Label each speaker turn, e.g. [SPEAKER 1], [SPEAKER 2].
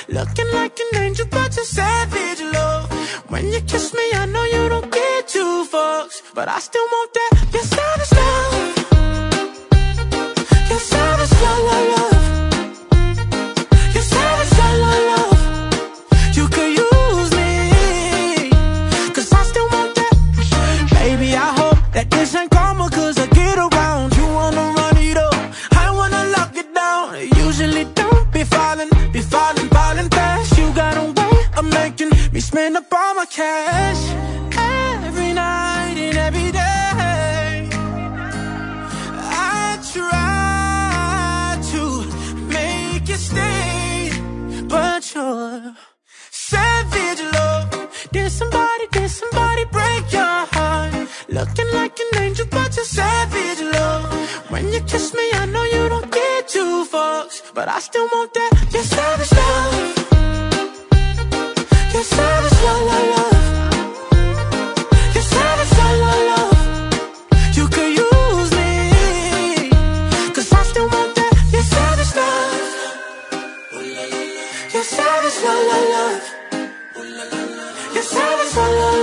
[SPEAKER 1] looking like an angel, but you're savage, love. When you kiss me, I know you don't get two fucks, but I still want that. You're savage, love. You're savage, love, love, love. You're savage, love, love, love. You could use me, 'cause I still want that. Baby, I hope that this ain't karma, 'cause I get around. You wanna run it up, I wanna lock it down. Usually don't be falling fast. You got a way of making me spend up all my cash. Every night and every day I try to make you stay, but you're savage, love. Did somebody break your heart? Looking like an angel, but you're savage, love. When you kiss me, I know you don't get two fucks, but I still want that. You're savage, love. You're savage, love, love, love. You're savage, love, love, love. You could use me, 'cause I still want that. You're savage, love. You're savage, love, love, love. You're savage, love, love.